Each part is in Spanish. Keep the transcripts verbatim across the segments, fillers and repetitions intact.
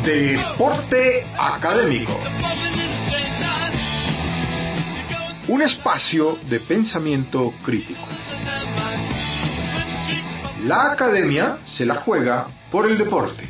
Deporte Académico. Un espacio de pensamiento crítico. La academia se la juega por el deporte.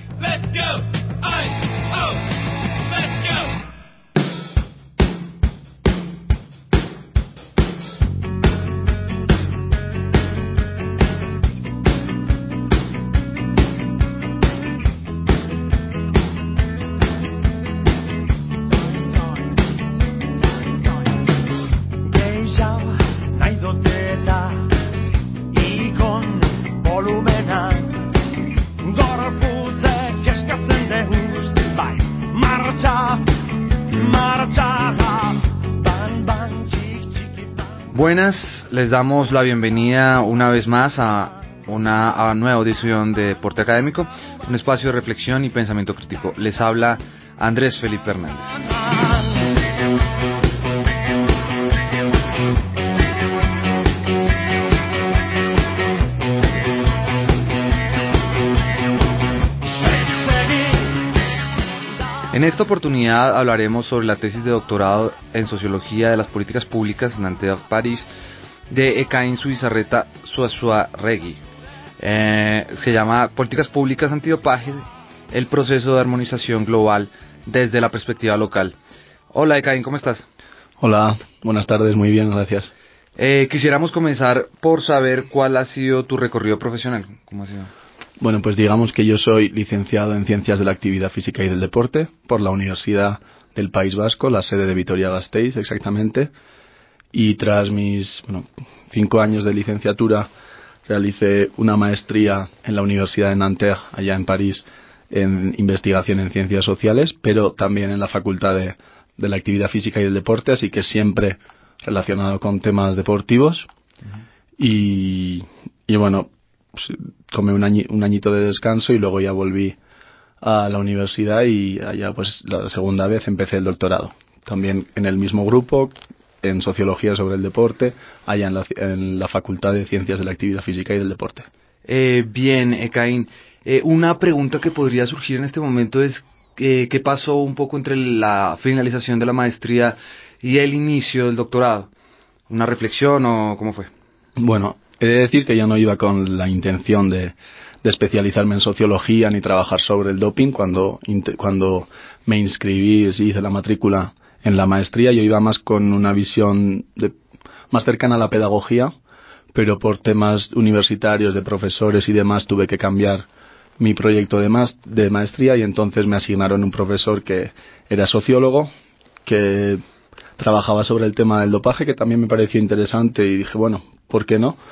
Buenas, les damos la bienvenida una vez más a una a nueva edición de Deporte Académico, un espacio de reflexión y pensamiento crítico. Les habla Andrés Felipe Hernández. En esta oportunidad hablaremos sobre la tesis de doctorado en Sociología de las Políticas Públicas en Nanterre, París, de Ekain Zubizarreta Zuazuarregui. Eh, se llama Políticas Públicas Antidopaje, el proceso de armonización global desde la perspectiva local. Hola Ekain, ¿cómo estás? Hola, buenas tardes, muy bien, gracias. Eh, quisiéramos comenzar por saber cuál ha sido tu recorrido profesional. ¿Cómo ha sido? Bueno, pues digamos que yo soy licenciado en Ciencias de la Actividad Física y del Deporte por la Universidad del País Vasco, la sede de Vitoria-Gasteiz exactamente, y tras mis bueno, cinco años de licenciatura realicé una maestría en la Universidad de Nanterre, allá en París, en investigación en ciencias sociales, pero también en la Facultad de, de la Actividad Física y del Deporte, así que siempre relacionado con temas deportivos. Uh-huh. y, y bueno, pues, tomé un, añi, un añito de descanso y luego ya volví a la universidad y allá pues la segunda vez empecé el doctorado. También en el mismo grupo, en Sociología sobre el Deporte, allá en la, en la Facultad de Ciencias de la Actividad Física y del Deporte. Eh, bien, Ekain, eh, una pregunta que podría surgir en este momento es eh, ¿qué pasó un poco entre la finalización de la maestría y el inicio del doctorado? ¿Una reflexión o cómo fue? Bueno, he de decir que yo no iba con la intención de, de especializarme en sociología ni trabajar sobre el doping. Cuando, cuando me inscribí y hice la matrícula en la maestría, yo iba más con una visión de, más cercana a la pedagogía, pero por temas universitarios, de profesores y demás, tuve que cambiar mi proyecto de, ma- de maestría y entonces me asignaron un profesor que era sociólogo, que trabajaba sobre el tema del dopaje, que también me pareció interesante y dije, bueno, ¿por qué no?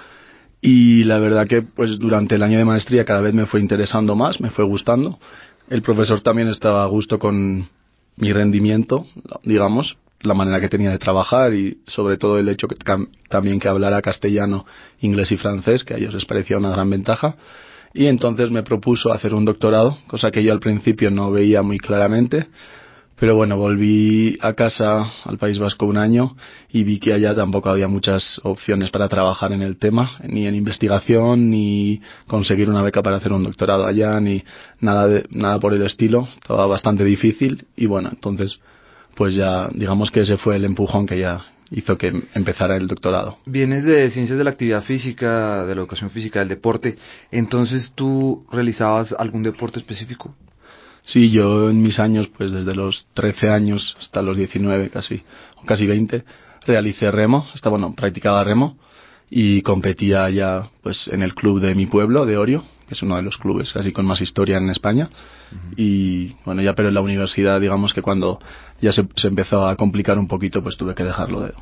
Y la verdad que pues durante el año de maestría cada vez me fue interesando más, me fue gustando. El profesor también estaba a gusto con mi rendimiento, digamos, la manera que tenía de trabajar y sobre todo el hecho que también que hablara castellano, inglés y francés, que a ellos les parecía una gran ventaja. Y entonces me propuso hacer un doctorado, cosa que yo al principio no veía muy claramente. Pero bueno, volví a casa al País Vasco un año y vi que allá tampoco había muchas opciones para trabajar en el tema, ni en investigación, ni conseguir una beca para hacer un doctorado allá, ni nada de, nada por el estilo. Estaba bastante difícil y bueno, entonces pues ya digamos que ese fue el empujón que ya hizo que empezara el doctorado. Vienes de Ciencias de la Actividad Física, de la Educación Física, del Deporte, entonces ¿tú realizabas algún deporte específico? Sí, yo en mis años, pues desde los trece años hasta los diecinueve casi, o casi veinte, realicé remo, estaba, bueno, practicaba remo y competía ya pues en el club de mi pueblo, de Orio, que es uno de los clubes casi con más historia en España. Uh-huh. Y bueno, ya pero en la universidad, digamos que cuando ya se, se empezó a complicar un poquito, pues tuve que dejarlo de...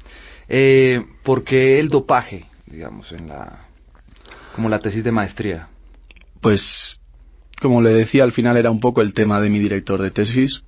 Eh, ¿Por qué el dopaje, digamos, en la como la tesis de maestría? Pues... Como le decía, al final era un poco el tema de mi director de tesis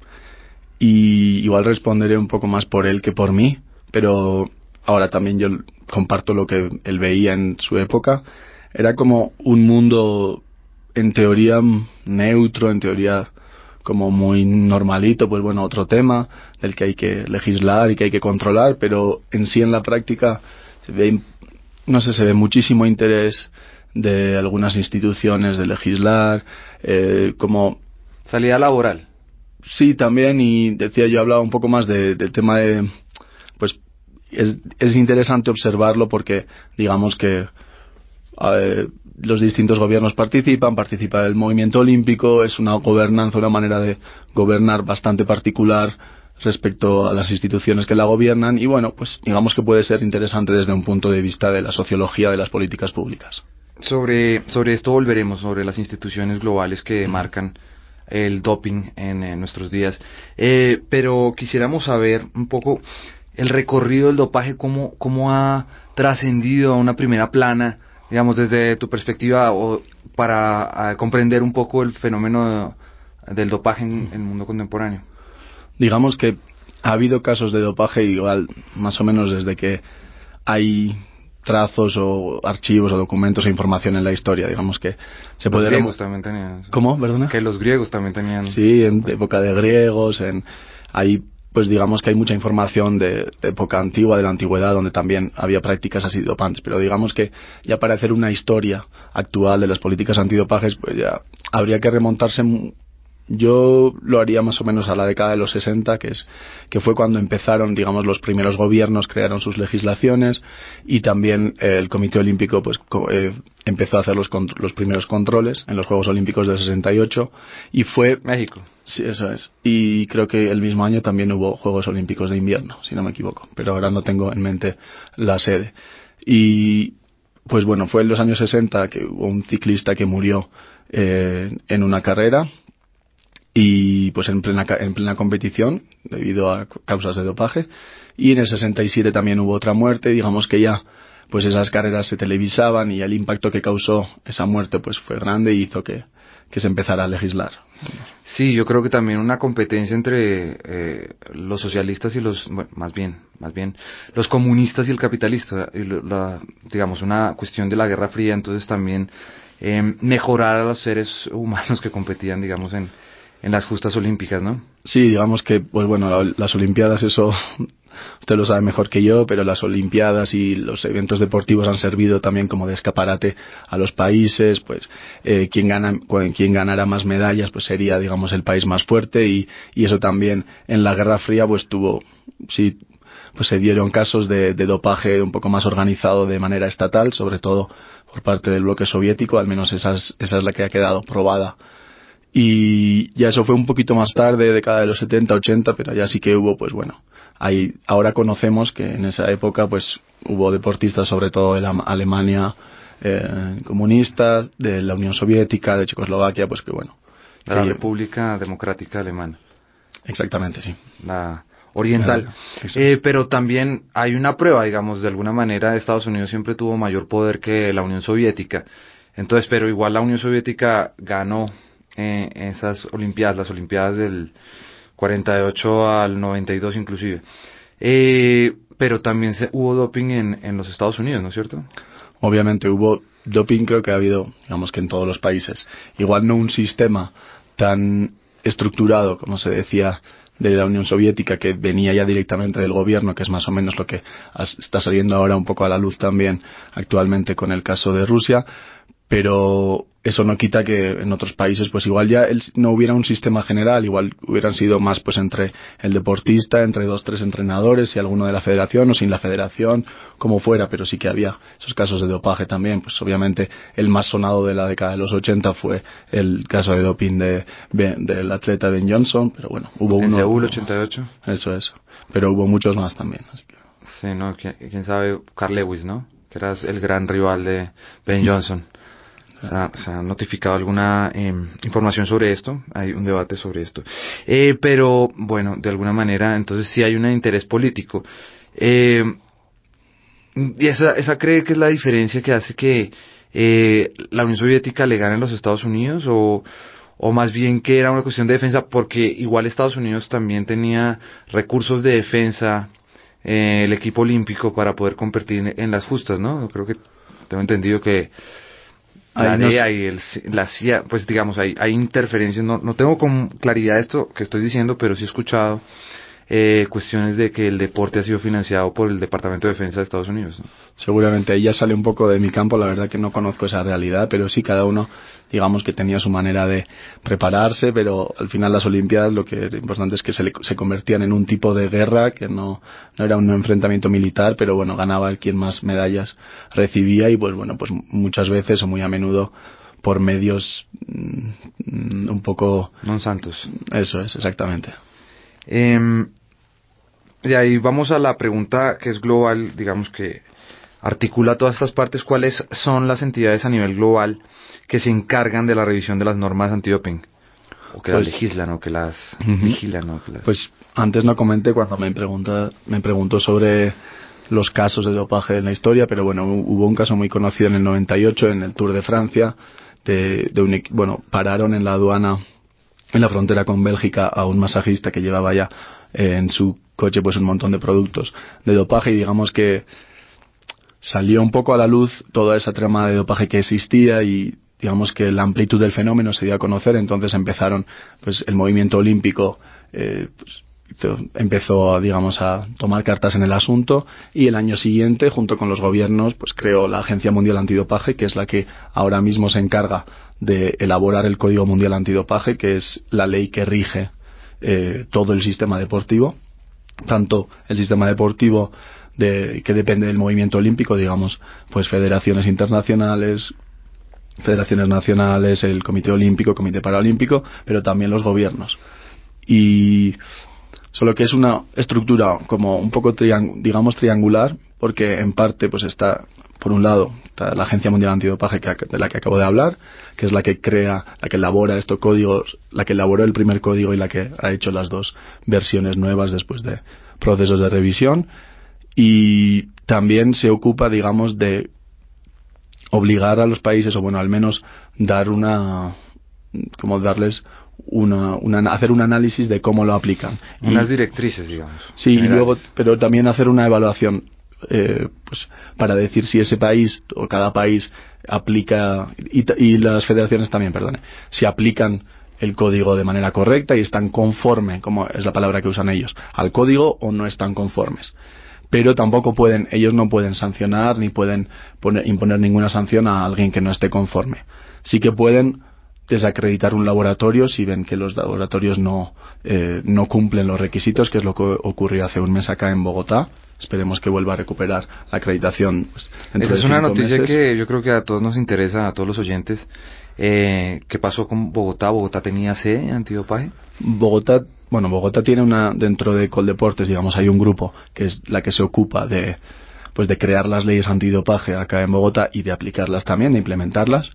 y igual responderé un poco más por él que por mí, pero ahora también yo comparto lo que él veía en su época. Era como un mundo en teoría neutro, en teoría como muy normalito, pues bueno, otro tema del que hay que legislar y que hay que controlar, pero en sí en la práctica se ve, no sé, se ve muchísimo interés de algunas instituciones de legislar, eh, como salida laboral. Sí, también, y decía, yo hablaba un poco más de, del tema de, pues, es, es interesante observarlo porque, digamos que eh, los distintos gobiernos participan, participa el movimiento olímpico, es una gobernanza, una manera de gobernar bastante particular respecto a las instituciones que la gobiernan, y bueno, pues digamos que puede ser interesante desde un punto de vista de la sociología de las políticas públicas. Sobre, sobre esto volveremos, sobre las instituciones globales que marcan el doping en, en nuestros días. Eh, pero quisiéramos saber un poco el recorrido del dopaje, cómo, cómo ha trascendido a una primera plana, digamos, desde tu perspectiva, o para a, comprender un poco el fenómeno de, del dopaje en, en el mundo contemporáneo. Digamos que ha habido casos de dopaje igual, más o menos desde que hay trazos o archivos o documentos e información en la historia, digamos que se puede... Los griegos también tenían eso. ¿Cómo? ¿Perdona? Que los griegos también tenían... Sí, en época de griegos, en... Hay, pues digamos que hay mucha información de, de época antigua, de la antigüedad, donde también había prácticas así dopantes, pero digamos que ya para hacer una historia actual de las políticas antidopajes, pues ya habría que remontarse... Yo lo haría más o menos a la década de los sesenta, que es que fue cuando empezaron, digamos, los primeros gobiernos crearon sus legislaciones, y también eh, el Comité Olímpico pues co- eh, empezó a hacer los, contr- los primeros controles en los Juegos Olímpicos del sesenta y ocho, y fue... México. Sí, eso es. Y creo que el mismo año también hubo Juegos Olímpicos de invierno, si no me equivoco, pero ahora no tengo en mente la sede. Y pues bueno, fue en los años sesenta que hubo un ciclista que murió eh, en una carrera, y pues en plena en plena competición debido a causas de dopaje, y en el sesenta y siete también hubo otra muerte. Digamos que ya pues esas carreras se televisaban, y el impacto que causó esa muerte pues fue grande y hizo que, que se empezara a legislar. Sí, yo creo que también una competencia entre eh, los socialistas y los, bueno, más bien, más bien, los comunistas y el capitalista, y lo- la, digamos, una cuestión de la Guerra Fría, entonces también eh, mejorar a los seres humanos que competían, digamos, en, en las justas olímpicas, ¿no? Sí, digamos que, pues bueno, la- las Olimpiadas, eso usted lo sabe mejor que yo, pero las Olimpiadas y los eventos deportivos han servido también como de escaparate a los países. Pues eh, quien gana, cu- quien ganara más medallas pues sería, digamos, el país más fuerte, y, y eso también en la Guerra Fría pues tuvo, sí, pues se dieron casos de, de dopaje un poco más organizado de manera estatal, sobre todo por parte del bloque soviético, al menos esa es, esa es la que ha quedado probada. Y ya eso fue un poquito más tarde, década de los setenta, ochenta, pero ya sí que hubo, pues bueno, ahí ahora conocemos que en esa época pues hubo deportistas, sobre todo de la Alemania eh, comunista, de la Unión Soviética, de Checoslovaquia, pues que bueno. De la que- República Democrática Alemana, Exactamente, sí. la oriental. Claro, exacto. Eh, pero también hay una prueba, digamos, de alguna manera Estados Unidos siempre tuvo mayor poder que la Unión Soviética. Entonces, pero igual la Unión Soviética ganó eh, esas Olimpiadas, las Olimpiadas del cuarenta y ocho al noventa y dos inclusive. Eh, pero también se, hubo doping en, en los Estados Unidos, ¿no es cierto? Obviamente hubo doping, creo que ha habido, digamos que en todos los países. Igual no un sistema tan estructurado, como se decía, de la Unión Soviética, que venía ya directamente del gobierno, que es más o menos lo que as- está saliendo ahora un poco a la luz también actualmente con el caso de Rusia, pero eso no quita que en otros países pues igual ya el- no hubiera un sistema general, igual hubieran sido más pues entre el deportista, entre dos, tres entrenadores y alguno de la federación, o sin la federación, como fuera, pero sí que había esos casos de dopaje también. Pues obviamente el más sonado de la década de los ochenta fue el caso de doping de, de- del atleta Ben Johnson, pero bueno, hubo En uno... Seúl ochenta y ocho. Eso es, pero hubo muchos más también, así que... Sí, no, quién, quién sabe, Carl Lewis, ¿no? Que era el gran rival de Ben Johnson. ¿Se ha, se ha notificado alguna eh, información sobre esto? Hay un debate sobre esto. Eh, pero, bueno, de alguna manera, entonces sí hay un interés político. Eh, y esa, esa cree que es la diferencia que hace que eh, la Unión Soviética le gane a los Estados Unidos, o, o más bien que era una cuestión de defensa, porque igual Estados Unidos también tenía recursos de defensa, eh, el equipo olímpico, para poder competir en las justas, ¿no? Yo creo que tengo entendido que la Ahí nos- D E A y el, la C I A, pues digamos, hay, hay interferencias, no, no tengo con claridad esto que estoy diciendo, pero sí he escuchado eh, cuestiones de que el deporte ha sido financiado por el Departamento de Defensa de Estados Unidos, ¿no? Seguramente ahí ya sale un poco de mi campo, la verdad que no conozco esa realidad, pero sí cada uno, digamos que tenía su manera de prepararse, pero al final las Olimpiadas lo que es importante es que se, le, se convertían en un tipo de guerra, que no, no era un enfrentamiento militar, pero bueno, ganaba el quien más medallas recibía y pues bueno, pues muchas veces o muy a menudo por medios mmm, un poco... Non santos. Eso es, exactamente. Eh, y ahí vamos a la pregunta que es global, digamos que articula todas estas partes. ¿Cuáles son las entidades a nivel global que se encargan de la revisión de las normas antidoping? O que pues, las legislan, o que las uh-huh. vigilan, o que las... Pues antes no comenté cuando me pregunta, me preguntó sobre los casos de dopaje en la historia, pero bueno, hubo un caso muy conocido en el noventa y ocho en el Tour de Francia, de, de un, bueno, pararon en la aduana, en la frontera con Bélgica, a un masajista que llevaba ya eh, en su coche pues un montón de productos de dopaje, y digamos que salió un poco a la luz toda esa trama de dopaje que existía, y digamos que la amplitud del fenómeno se dio a conocer. Entonces empezaron, pues el movimiento olímpico eh, pues, empezó, digamos, a tomar cartas en el asunto, y el año siguiente, junto con los gobiernos, pues creó la Agencia Mundial Antidopaje, que es la que ahora mismo se encarga de elaborar el Código Mundial Antidopaje, que es la ley que rige eh, todo el sistema deportivo, tanto el sistema deportivo de, que depende del movimiento olímpico, digamos, pues federaciones internacionales, federaciones nacionales, el Comité Olímpico, Comité Paralímpico, pero también los gobiernos. Y solo que es una estructura como un poco triang- digamos triangular, porque en parte pues está, por un lado, está la Agencia Mundial Antidopaje, que, de la que acabo de hablar, que es la que crea, la que elabora estos códigos, la que elaboró el primer código y la que ha hecho las dos versiones nuevas después de procesos de revisión. Y también se ocupa, digamos, de obligar a los países, o bueno, al menos dar una, como darles una, una hacer un análisis de cómo lo aplican. Unas y, directrices, digamos. Sí, generales. Y luego, pero también hacer una evaluación, eh, pues para decir si ese país o cada país aplica, y, y las federaciones también, perdone, si aplican el código de manera correcta y están conforme, como es la palabra que usan ellos, al código, o no están conformes. Pero tampoco pueden, ellos no pueden sancionar ni pueden poner, imponer ninguna sanción a alguien que no esté conforme. Sí que pueden desacreditar un laboratorio si ven que los laboratorios no, eh, no cumplen los requisitos, que es lo que ocurrió hace un mes acá en Bogotá. Esperemos que vuelva a recuperar la acreditación. Pues, Esta es una noticia meses. que yo creo que a todos nos interesa, a todos los oyentes. Eh, ¿Qué pasó con Bogotá? ¿Bogotá tenía sede antidopaje? Bogotá, bueno, Bogotá tiene una, dentro de Coldeportes, digamos, hay un grupo que es la que se ocupa de, pues de crear las leyes antidopaje acá en Bogotá y de aplicarlas también, de implementarlas.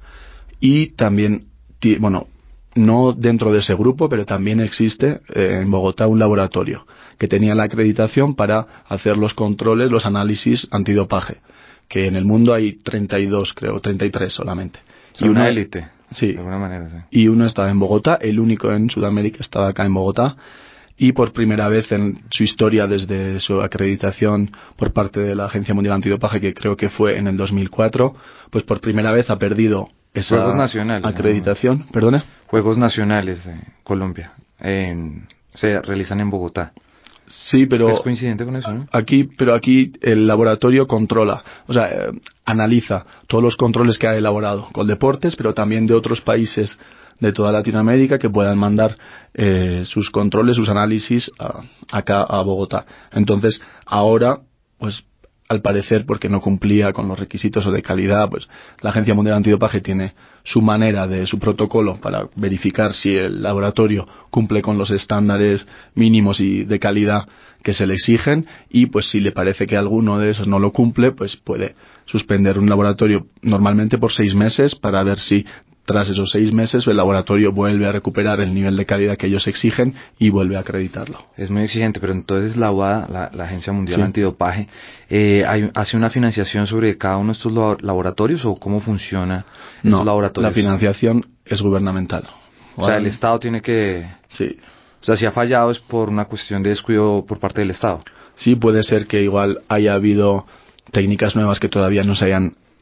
Y también, bueno, no dentro de ese grupo, pero también existe eh, en Bogotá un laboratorio que tenía la acreditación para hacer los controles, los análisis antidopaje, que en el mundo hay treinta y dos, creo, treinta y tres solamente. Son y una élite, sí, de alguna manera, sí. Y uno estaba en Bogotá, el único en Sudamérica estaba acá en Bogotá, y por primera vez en su historia, desde su acreditación por parte de la Agencia Mundial Antidopaje, que creo que fue en el dos mil cuatro, pues por primera vez ha perdido esa Juegos nacionales, acreditación. ¿no? ¿Perdone? Juegos nacionales de Colombia en, se realizan en Bogotá. Sí, pero es coincidente con eso, ¿no? Aquí, pero aquí el laboratorio controla, o sea, eh, analiza todos los controles que ha elaborado Coldeportes, pero también de otros países de toda Latinoamérica que puedan mandar eh, sus controles, sus análisis a, acá a Bogotá. Entonces, ahora, pues, al parecer, porque no cumplía con los requisitos o de calidad, pues la Agencia Mundial Antidopaje tiene su manera de su protocolo para verificar si el laboratorio cumple con los estándares mínimos y de calidad que se le exigen, y pues si le parece que alguno de esos no lo cumple, pues puede suspender un laboratorio normalmente por seis meses para ver si tras esos seis meses el laboratorio vuelve a recuperar el nivel de calidad que ellos exigen y vuelve a acreditarlo. Es muy exigente, pero entonces la U A D, la, la Agencia Mundial sí. Antidopaje, eh, hay, ¿hace una financiación sobre cada uno de estos laboratorios o cómo funciona estos no, laboratorios? La financiación es gubernamental. O sea, el Estado tiene que... Sí. O sea, si ha fallado es por una cuestión de descuido por parte del Estado. Sí, puede ser que igual haya habido técnicas nuevas que todavía no se hayan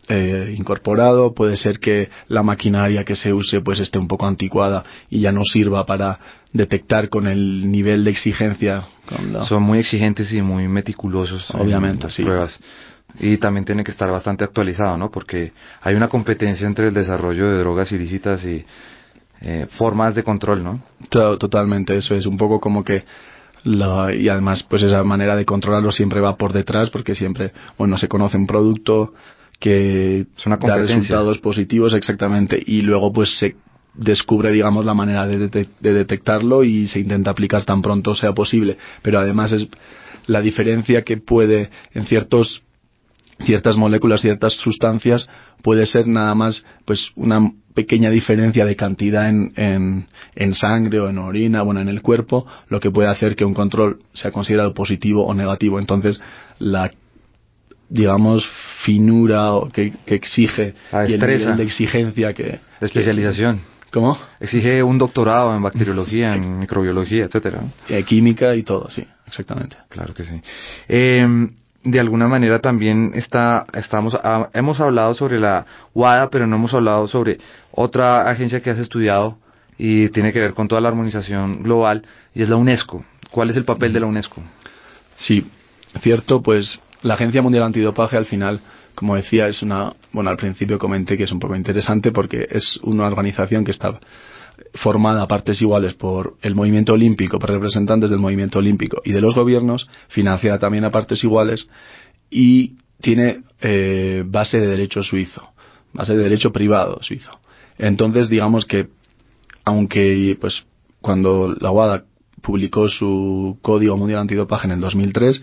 eh, incorporado, puede ser que la maquinaria que se use pues esté un poco anticuada y ya no sirva para detectar con el nivel de exigencia. Con la... Son muy exigentes y muy meticulosos, obviamente, en las sí. pruebas. Y también tiene que estar bastante actualizado, ¿no? Porque hay una competencia entre el desarrollo de drogas ilícitas y eh, formas de control, ¿no? Totalmente, eso es un poco como que la, y además pues esa manera de controlarlo siempre va por detrás, porque siempre, bueno, se conoce un producto que es una da resultados positivos, exactamente, y luego pues se descubre, digamos, la manera de, de, de detectarlo y se intenta aplicar tan pronto sea posible, pero además es la diferencia que puede en ciertos ciertas moléculas, ciertas sustancias, puede ser nada más pues una pequeña diferencia de cantidad en, en, en sangre o en orina, bueno, en el cuerpo, lo que puede hacer que un control sea considerado positivo o negativo. Entonces, la, digamos, finura que, que exige y el nivel de exigencia que... De especialización. Que, ¿cómo? Exige un doctorado en bacteriología, en microbiología, etcétera. Eh, química y todo, sí, exactamente. Claro que sí. Eh, de alguna manera también está, estamos, ah, hemos hablado sobre la WADA, pero no hemos hablado sobre otra agencia que has estudiado y tiene que ver con toda la armonización global, y es la UNESCO. ¿Cuál es el papel de la UNESCO? Sí, cierto, pues la Agencia Mundial Antidopaje al final, como decía, es una, bueno, al principio comenté que es un poco interesante porque es una organización que está formada a partes iguales por el movimiento olímpico, por representantes del movimiento olímpico y de los gobiernos, financiada también a partes iguales, y tiene eh, base de derecho suizo, base de derecho privado suizo. Entonces, digamos que, aunque pues cuando la WADA publicó su Código Mundial Antidopaje en el dos mil tres,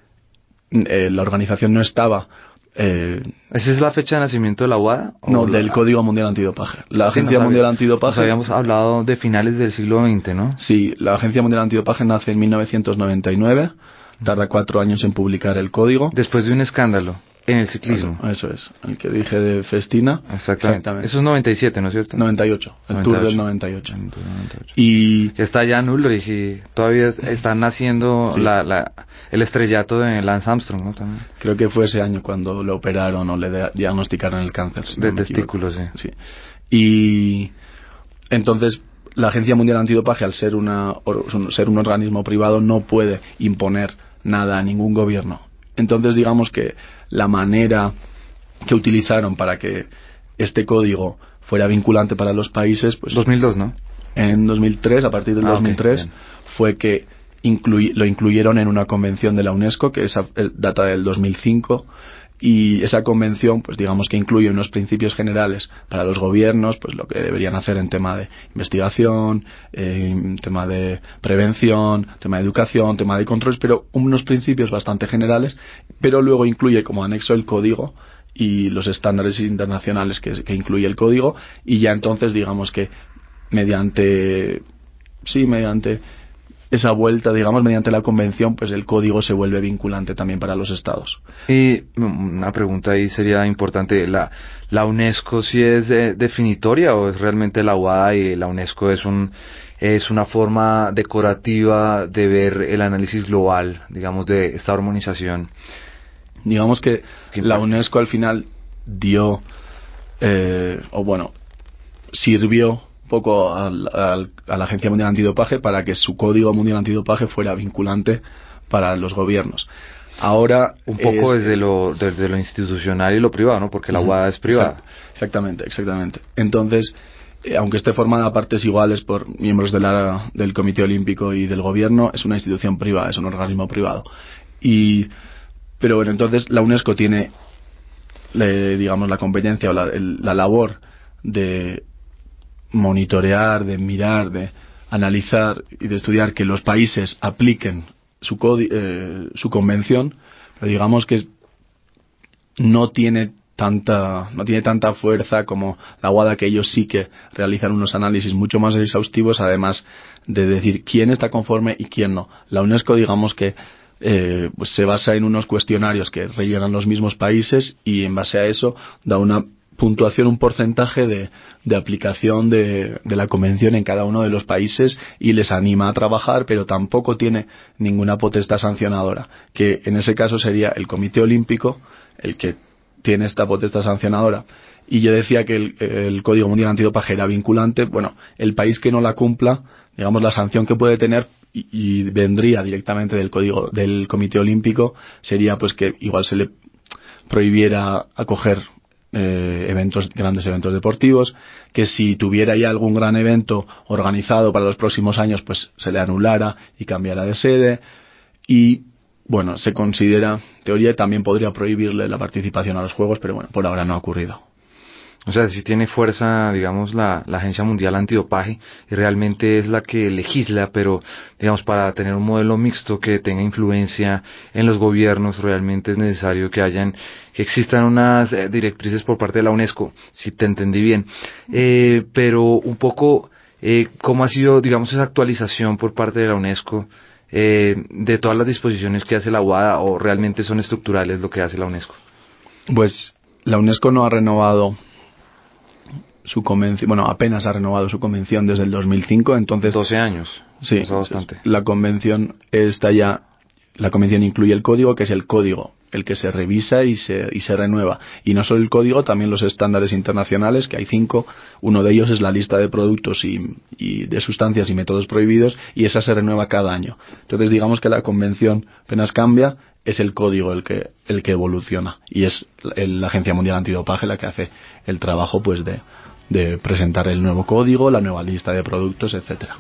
eh, la organización no estaba... Eh, ¿Esa es la fecha de nacimiento de la WADA? No, la... del Código Mundial Antidopaje. La sí, Agencia nos Mundial había, Antidopaje... Nos habíamos hablado de finales del siglo veinte, ¿no? Sí, la Agencia Mundial Antidopaje nace en mil novecientos noventa y nueve, tarda cuatro años en publicar el código. Después de un escándalo en el ciclismo. Eso, eso es, el que dije de Festina. Exactamente. Exactamente. Eso es noventa y siete, ¿no es cierto? noventa y ocho, el noventa y ocho. Tour del noventa y ocho. noventa y ocho. Y que está ya en Ulrich y todavía están naciendo sí. la, la, el estrellato de Lance Armstrong, ¿no? También. Creo que fue ese año cuando lo operaron o le diagnosticaron el cáncer. Si de no testículos, sí. sí. Y entonces la Agencia Mundial Antidopaje, al ser, una, ser un organismo privado, no puede imponer nada a ningún gobierno. Entonces, digamos que la manera que utilizaron para que este código fuera vinculante para los países, pues dos mil dos, ¿no? En dos mil tres, a partir del ah, dos mil tres, okay, fue que incluy, lo incluyeron en una convención de la UNESCO, que esa data del dos mil cinco, y esa convención, pues digamos que incluye unos principios generales para los gobiernos, pues lo que deberían hacer en tema de investigación, en tema de prevención, tema de educación, tema de controles, pero unos principios bastante generales, pero luego incluye como anexo el código y los estándares internacionales que, que incluye el código, y ya entonces digamos que mediante sí, mediante esa vuelta, digamos, mediante la convención, pues el código se vuelve vinculante también para los estados. Y una pregunta ahí sería importante, ¿la, la UNESCO sí es eh, definitoria o es realmente la WADA y la UNESCO es un es una forma decorativa de ver el análisis global, digamos, de esta armonización? Digamos que la UNESCO al final dio, eh, o bueno, sirvió poco al, al, a la Agencia Mundial Antidopaje para que su Código Mundial Antidopaje fuera vinculante para los gobiernos. Ahora un poco es, desde lo desde lo institucional y lo privado, ¿no? Porque la uh-huh. WADA es privada. Exactamente, exactamente. Entonces, eh, aunque esté formada a partes iguales por miembros de la, del Comité Olímpico y del gobierno, es una institución privada, es un organismo privado. Y pero bueno, entonces la UNESCO tiene, le, digamos, la competencia o la, el, la labor de monitorear, de mirar, de analizar y de estudiar que los países apliquen su, codi- eh, su convención, pero digamos que no tiene tanta no tiene tanta fuerza como la WADA, que ellos sí que realizan unos análisis mucho más exhaustivos, además de decir quién está conforme y quién no. La UNESCO, digamos que eh, pues se basa en unos cuestionarios que rellenan los mismos países y en base a eso da una puntuación, un porcentaje de, de aplicación de, de la convención en cada uno de los países y les anima a trabajar, pero tampoco tiene ninguna potestad sancionadora, que en ese caso sería el Comité Olímpico el que tiene esta potestad sancionadora. Y yo decía que el, el Código Mundial Antidopaje era vinculante. Bueno, el país que no la cumpla, digamos, la sanción que puede tener y, y vendría directamente del código del Comité Olímpico sería pues que igual se le prohibiera acoger eh, eventos, grandes eventos deportivos, que si tuviera ya algún gran evento organizado para los próximos años, pues se le anulara y cambiara de sede. Y bueno, se considera, en teoría también podría prohibirle la participación a los Juegos, pero bueno, por ahora no ha ocurrido. O sea, si tiene fuerza, digamos, la, la Agencia Mundial Antidopaje y realmente es la que legisla, pero, digamos, para tener un modelo mixto que tenga influencia en los gobiernos, realmente es necesario que hayan, que existan unas eh, directrices por parte de la UNESCO, si te entendí bien. Eh, pero un poco, eh, ¿cómo ha sido, digamos, esa actualización por parte de la UNESCO eh, de todas las disposiciones que hace la U A D A, o realmente son estructurales lo que hace la UNESCO? Pues la UNESCO no ha renovado su convención, bueno, apenas ha renovado su convención desde el dos mil cinco, entonces doce años. Sí, bastante. La convención está ya, la convención incluye el código, que es el código, el que se revisa y se y se renueva. Y no solo el código, también los estándares internacionales, que hay cinco. Uno de ellos es la lista de productos y, y de sustancias y métodos prohibidos, y esa se renueva cada año. Entonces, digamos que la convención apenas cambia, es el código el que el que evoluciona, y es el, la Agencia Mundial Antidopaje la que hace el trabajo, pues, de de presentar el nuevo código, la nueva lista de productos, etcétera.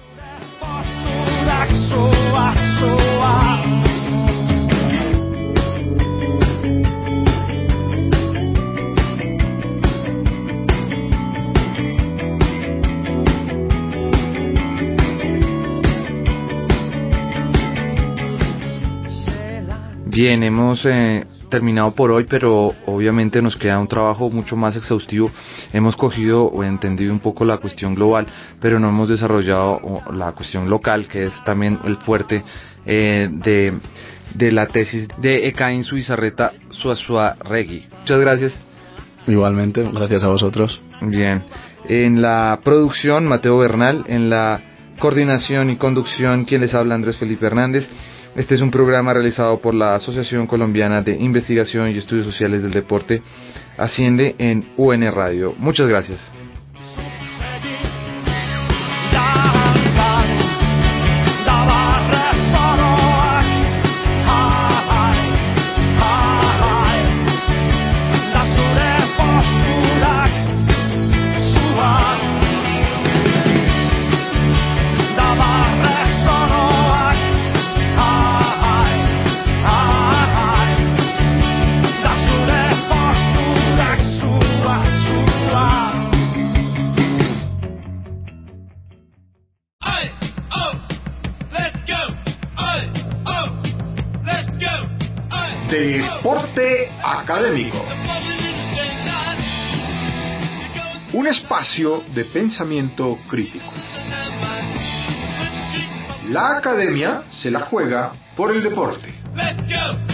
Bien, hemos eh, terminado por hoy, pero obviamente nos queda un trabajo mucho más exhaustivo. Hemos cogido o entendido un poco la cuestión global, pero no hemos desarrollado la cuestión local, que es también el fuerte eh, de, de la tesis de Ekain Zubizarreta Zuazuarregui. Muchas gracias. Igualmente, gracias a vosotros. Bien. En la producción, Mateo Bernal. En la coordinación y conducción, quien les habla, Andrés Felipe Hernández. Este es un programa realizado por la Asociación Colombiana de Investigación y Estudios Sociales del Deporte, Asciende, en U N Radio. Muchas gracias. Deporte Académico. Un espacio de pensamiento crítico. La academia se la juega por el deporte.